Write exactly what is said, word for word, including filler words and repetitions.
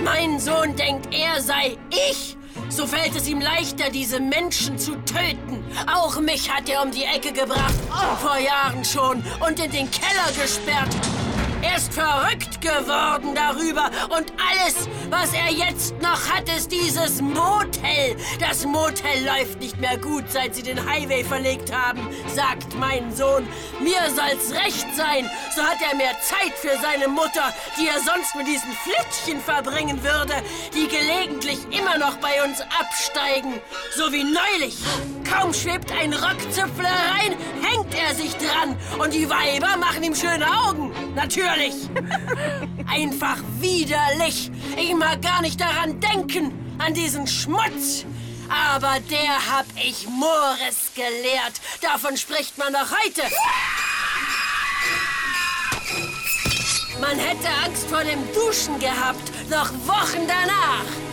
Mein Sohn denkt, er sei ich. So fällt es ihm leichter, diese Menschen zu töten. Auch mich hat er um die Ecke gebracht, vor Jahren schon, und in den Keller gesperrt. Er ist verrückt geworden darüber und alles, was er jetzt noch hat, ist dieses Motel. Das Motel läuft nicht mehr gut, seit sie den Highway verlegt haben, sagt mein Sohn. Mir soll's recht sein, so hat er mehr Zeit für seine Mutter, die er sonst mit diesen Flittchen verbringen würde, die gelegentlich immer noch bei uns absteigen. So wie neulich. Kaum schwebt ein Rockzipfel rein, hängt er sich dran und die Weiber machen ihm schöne Augen. Natürlich. Einfach widerlich. Ich mag gar nicht daran denken, an diesen Schmutz. Aber der hab ich Mores gelehrt. Davon spricht man noch heute. Man hätte Angst vor dem Duschen gehabt, noch Wochen danach.